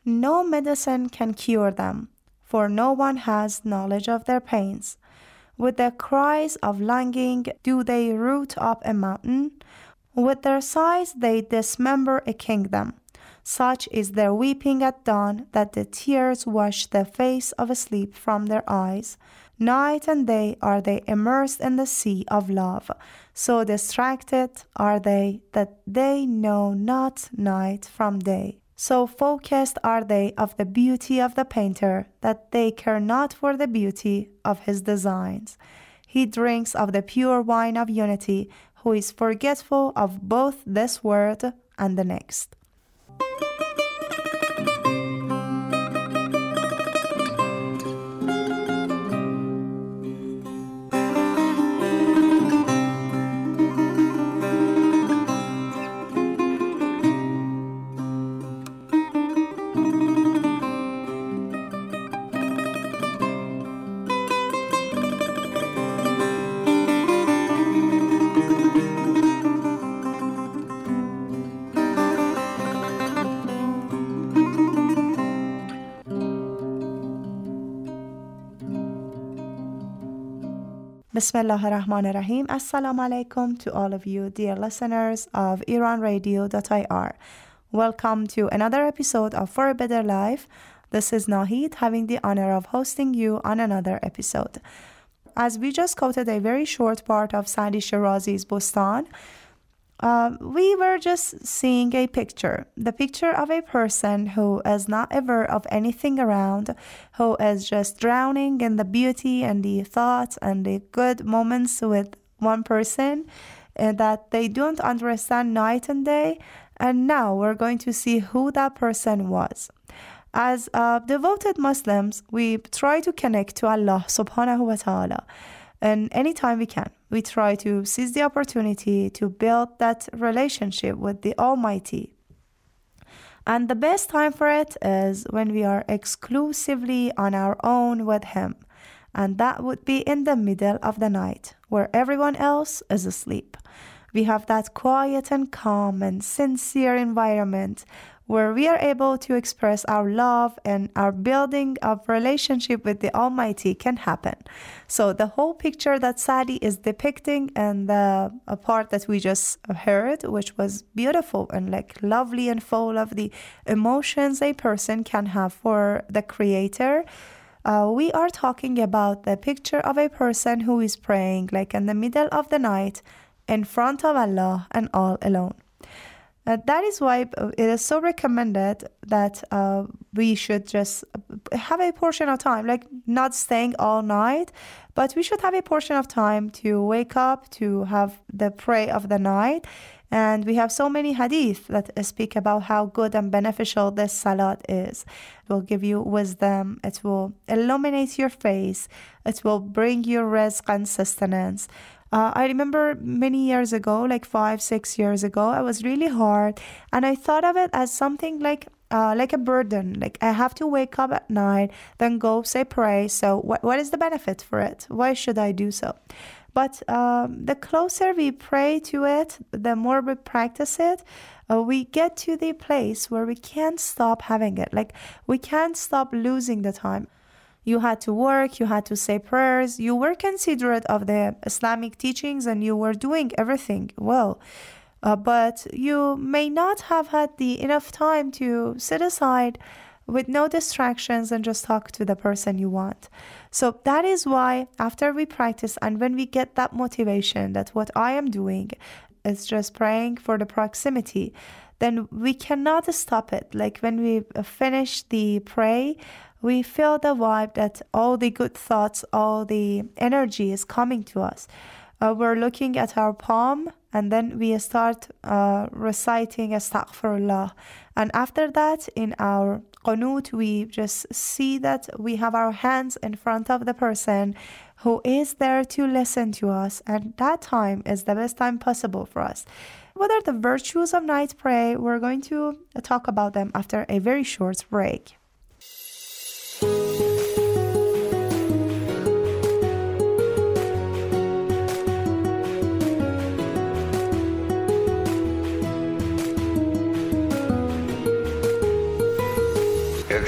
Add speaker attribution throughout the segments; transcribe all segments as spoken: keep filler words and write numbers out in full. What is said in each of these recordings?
Speaker 1: No medicine can cure them, for no one has knowledge of their pains. With their cries of longing do they root up a mountain. With their sighs they dismember a kingdom. Such is their weeping at dawn that the tears wash the face of sleep from their eyes. Night and day are they immersed in the sea of love. So distracted are they that they know not night from day. So focused are they of the beauty of the painter that they care not for the beauty of his designs. He drinks of the pure wine of unity, who is forgetful of both this world and the next. Bismillah ar-Rahman ar-Rahim. Assalamu alaikum to all of you, dear listeners of Iran Radio dot I R. Welcome to another episode of For a Better Life. This is Nahid, having the honor of hosting you on another episode. As we just quoted a very short part of Sadi Shirazi's Bustan, Uh, we were just seeing a picture, the picture of a person who is not aware of anything around, who is just drowning in the beauty and the thoughts and the good moments with one person, and that they don't understand night and day. And now we're going to see who that person was. As uh, devoted Muslims, we try to connect to Allah subhanahu wa ta'ala. And anytime we can, we try to seize the opportunity to build that relationship with the Almighty. And the best time for it is when we are exclusively on our own with Him. And that would be in the middle of the night, where everyone else is asleep. We have that quiet and calm and sincere environment where we are able to express our love and our building of relationship with the Almighty can happen. So the whole picture that Sadi is depicting and the a part that we just heard, which was beautiful and like lovely and full of the emotions a person can have for the Creator, uh, we are talking about the picture of a person who is praying like in the middle of the night in front of Allah and all alone. Uh, that is why it is so recommended that uh, we should just have a portion of time, like not staying all night, but we should have a portion of time to wake up, to have the pray of the night. And we have so many hadith that speak about how good and beneficial this salat is. It will give you wisdom. It will illuminate your face. It will bring you rizq and sustenance. Uh, I remember many years ago, like five, six years ago, I was really hard, and I thought of it as something like uh, like a burden. Like I have to wake up at night, then go say pray. So what what is the benefit for it? Why should I do so? But um, the closer we pray to it, the more we practice it, uh, we get to the place where we can't stop having it. Like we can't stop losing the time. You had to work, you had to say prayers, you were considerate of the Islamic teachings and you were doing everything well. Uh, but you may not have had the enough time to sit aside with no distractions and just talk to the person you want. So that is why after we practice and when we get that motivation that what I am doing is just praying for the proximity, then we cannot stop it. Like when we finish the pray, we feel the vibe that all the good thoughts, all the energy is coming to us. Uh, we're looking at our palm and then we start uh, reciting Astaghfirullah. And after that, in our qunut, we just see that we have our hands in front of the person who is there to listen to us. And that time is the best time possible for us. What are the virtues of night prayer? We're going to talk about them after a very short break.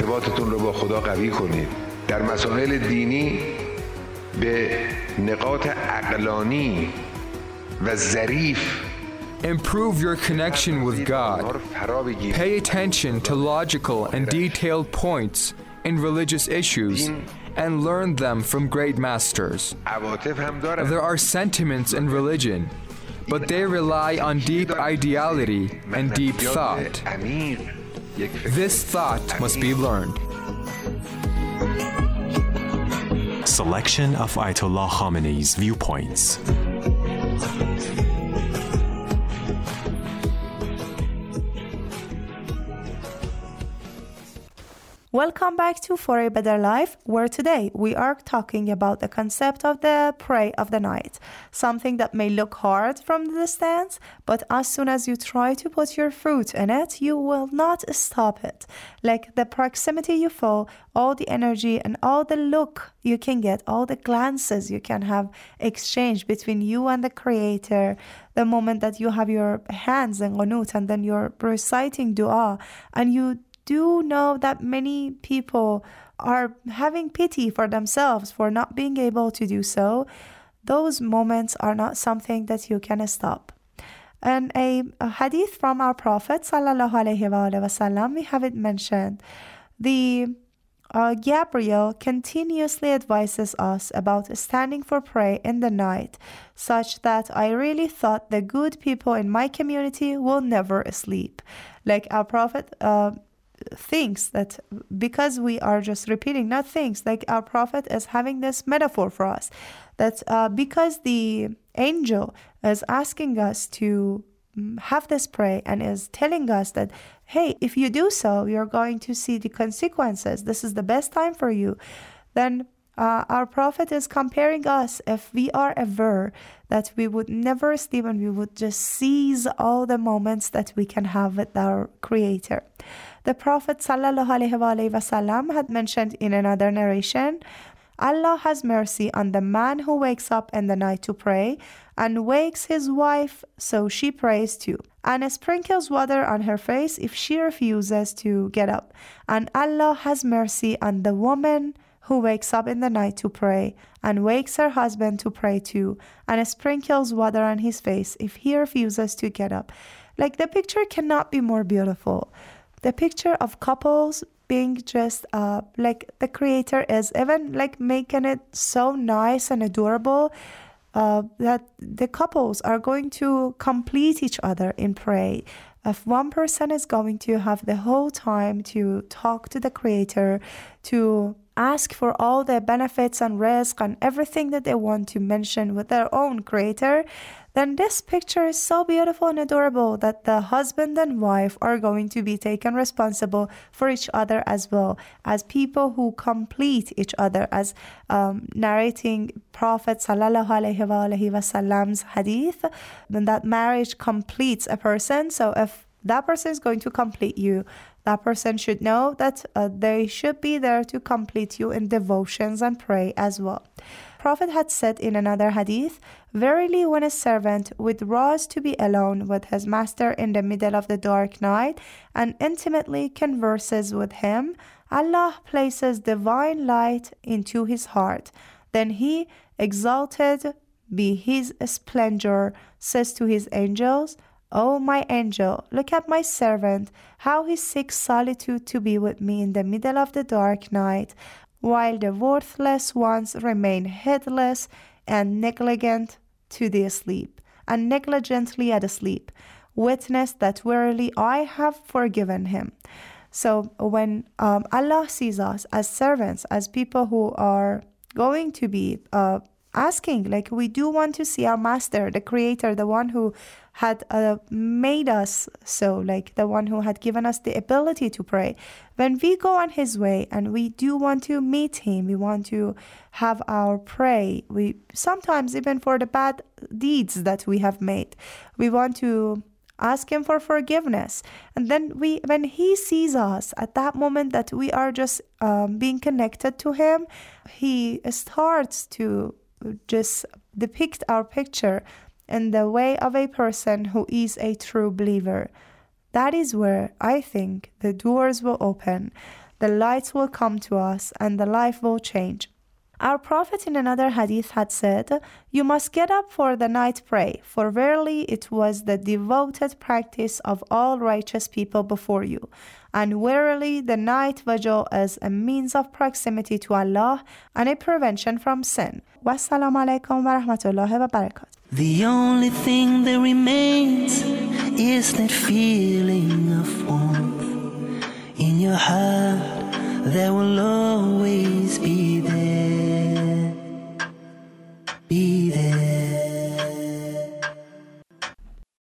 Speaker 2: ارتباطتون رو با خدا قوی کنید. در مسائل دینی به نقاط عقلانی و ظریف
Speaker 3: Improve your connection with God. Pay attention to logical and detailed points in religious issues and learn them from great masters. There are sentiments in religion, but they rely on deep ideality and deep thought. This thought must be learned.
Speaker 4: Selection of Ayatollah Khamenei's viewpoints.
Speaker 1: Welcome back to For a Better Life, where today we are talking about the concept of the prayer of the night, something that may look hard from the distance, but as soon as you try to put your foot in it, you will not stop it. Like the proximity you feel, all the energy and all the look you can get, all the glances you can have exchanged between you and the Creator, the moment that you have your hands in qunut and then you're reciting dua, and you do know that many people are having pity for themselves for not being able to do so. Those moments are not something that you can stop. And a, a hadith from our Prophet sallallahu alaihi wasallam, we have it mentioned. The uh, Gabriel continuously advises us about standing for prayer in the night, such that I really thought the good people in my community will never sleep. Like our Prophet uh, thinks that because we are just repeating, not things, like our Prophet is having this metaphor for us, that uh, because the angel is asking us to have this prayer and is telling us that, hey, if you do so, you're going to see the consequences. This is the best time for you. Then uh, our Prophet is comparing us, if we are aware that we would never sleep and we would just seize all the moments that we can have with our Creator. The Prophet sallallahu alaihi wasallam had mentioned in another narration, Allah has mercy on the man who wakes up in the night to pray and wakes his wife so she prays too, and sprinkles water on her face if she refuses to get up. And Allah has mercy on the woman who wakes up in the night to pray and wakes her husband to pray too, and sprinkles water on his face if he refuses to get up. Like, the picture cannot be more beautiful. The picture of couples being just uh, like the Creator is even like making it so nice and adorable uh, that the couples are going to complete each other in prayer. If one person is going to have the whole time to talk to the Creator, to ask for all the benefits and risk and everything that they want to mention with their own Creator, then this picture is so beautiful and adorable that the husband and wife are going to be taken responsible for each other as well, as people who complete each other, as um, narrating Prophet sallallahu alaihi wasallam's hadith, then that marriage completes a person. So if that person is going to complete you, that person should know that uh, they should be there to complete you in devotions and pray as well. Prophet had said in another hadith, verily when a servant withdraws to be alone with his master in the middle of the dark night and intimately converses with him, Allah places divine light into his heart. Then he, exalted be his splendor, says to his angels, O my angel, look at my servant, how he seeks solitude to be with me in the middle of the dark night, while the worthless ones remain heedless and negligent to the sleep, and negligently at sleep. Witness that verily I have forgiven him. So when um, Allah sees us as servants, as people who are going to be uh, asking, like we do want to see our master, the Creator, the one who had uh, made us so, like the one who had given us the ability to pray. When we go on his way and we do want to meet him, we want to have our pray, we sometimes even for the bad deeds that we have made, we want to ask him for forgiveness. And then we, when he sees us at that moment that we are just um, being connected to him, he starts to just depict our picture in the way of a person who is a true believer. That is where I think the doors will open. the light will come to us and the life will change. Our Prophet in another hadith had said, "You must get up for the night prayer, for verily it was the devoted practice of all righteous people before you. And verily the night vigil is a means of proximity to Allah and a prevention from sin." Wassalamu alaikum wa rahmatullahi wa barakatuh.
Speaker 5: The only thing that remains is that feeling of warmth in your heart. There will always be